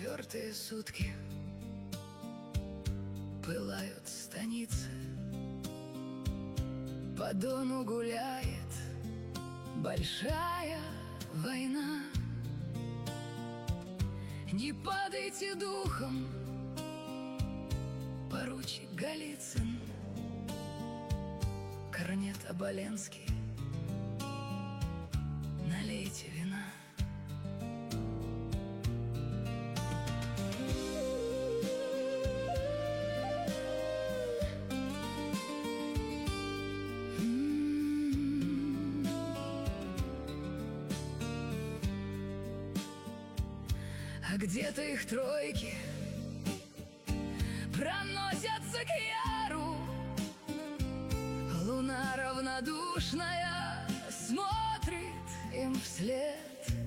Четвертые сутки пылают станицы, по Дону гуляет большая война. Не падайте духом, поручик Голицын, корнет Оболенский, налейте вина. А где-то их тройки проносятся к яру. Луна равнодушная смотрит им вслед.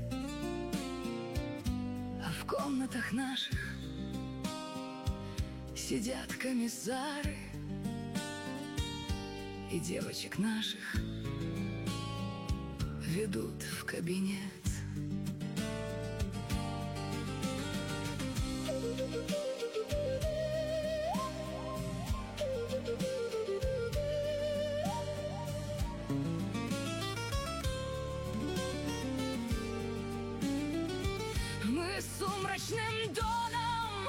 А в комнатах наших сидят комиссары, и девочек наших ведут в кабинет. Мы с сумрачным Доном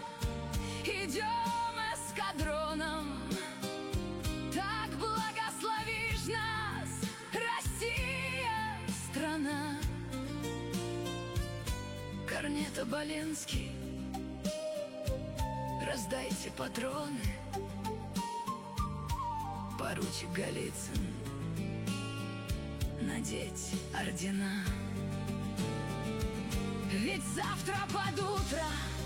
идем эскадроном. Так благословишь нас, Россия, страна. Корнет Оболенский, раздайте патроны. Поручик Голицын, надеть ордена. Ведь завтра под утро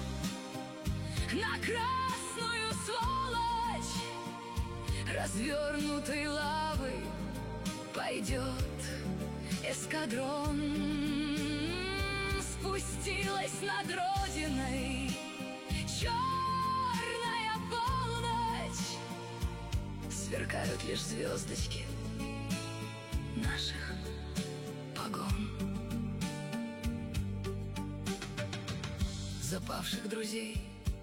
на красную сволочь развернутой лавой пойдет эскадрон. Спустилась над Родиной черная полночь, сверкают лишь звездочки наших погон. За павших друзей,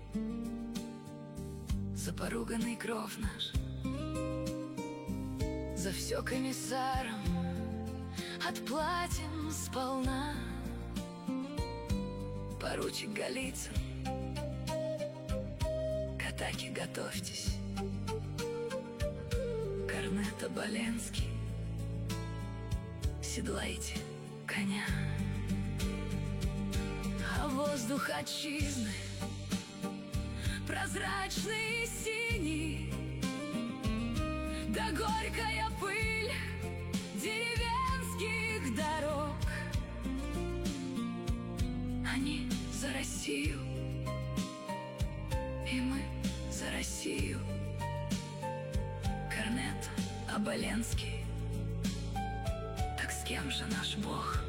за поруганный кров наш, за все комиссарам отплатим сполна. Поручик Голицын, к атаке готовьтесь. Корнет Оболенский, седлайте коня. А воздух отчизны прозрачный и синий, да горькая пыль деревенских дорог. Они за Россию, и мы за Россию. Корнет Оболенский, так с кем же наш Бог?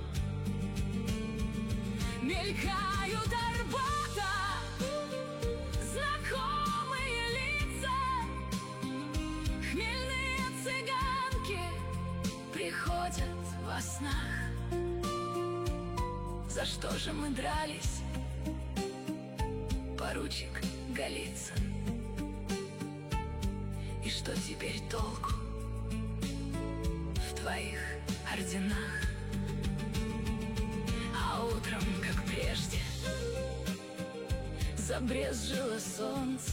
Мелькают Арбата знакомые лица, хмельные цыганки приходят во снах. За что же мы дрались, поручик Голицын? И что теперь толку в твоих орденах? А утром, как прежде, забрезжило солнце.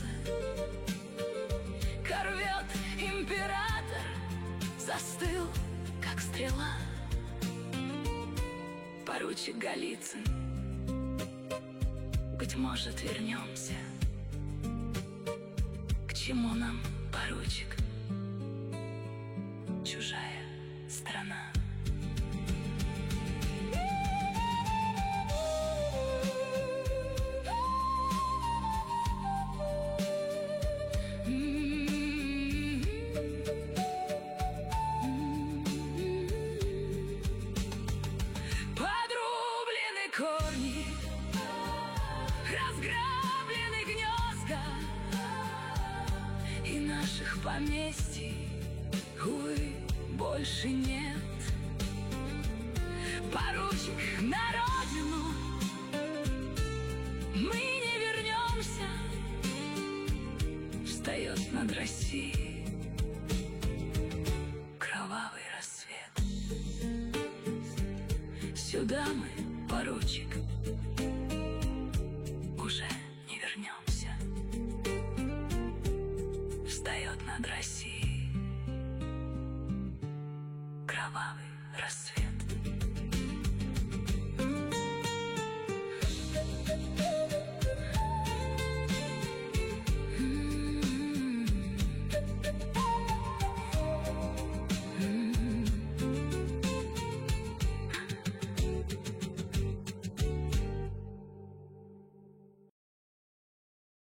Корвет император застыл, как стрела. Поручик Голицын, быть может, вернемся. К чему нам, поручик, чужая страна? Разграблены гнезда, и наших поместий, увы, больше нет. Поручик, на родину мы не вернемся. Встает над Россией кровавый рассвет. Сюда мы, поручик, уже не вернемся. Встает над Россией кровавый рассвет.